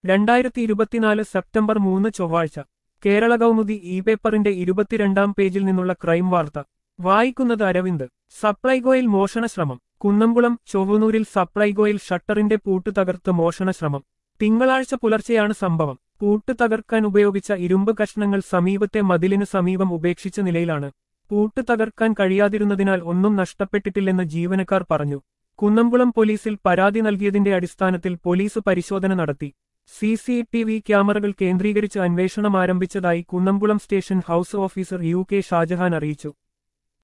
2024 September 3 ചൊവ്വാഴ്ച കേരള കൗമുദി പേപ്പറിന്റെ 22-ാം പേജിൽ നിന്നുള്ള ക്രൈം വാർത്ത വായിക്കുന്നത് അരവിന്ദ്. സപ്ലൈകോയിൽ മോഷണശ്രമം. കുന്നംകുളം ചൊവ്വനൂരിൽ സപ്ലൈകോയിൽ ഷട്ടറിന്റെ പൂട്ട് തകർത്ത് മോഷണശ്രമം. തിങ്കളാഴ്ച പുലർച്ചെയാണ് സംഭവം. പൂട്ട് തകർക്കാൻ ഉപയോഗിച്ച ഇരുമ്പ് കഷ്ണങ്ങൾ സമീപത്തെ മതിലിന് സമീപം ഉപേക്ഷിച്ച നിലയിലാണ്. പൂട്ട് തകർക്കാൻ കഴിയാതിരുന്നതിനാൽ ഒന്നും നഷ്ടപ്പെട്ടിട്ടില്ലെന്ന് ജീവനക്കാർ പറഞ്ഞു. കുന്നംകുളം പോലീസിൽ പരാതി നൽകിയതിന്റെ അടിസ്ഥാനത്തിൽ പോലീസ് പരിശോധന നടത്തി. CCTV ക്യാമറകൾ കേന്ദ്രീകരിച്ച് അന്വേഷണം ആരംഭിച്ചതായി Kunnamkulam station house officer UK Shajahan അറിയിച്ചു.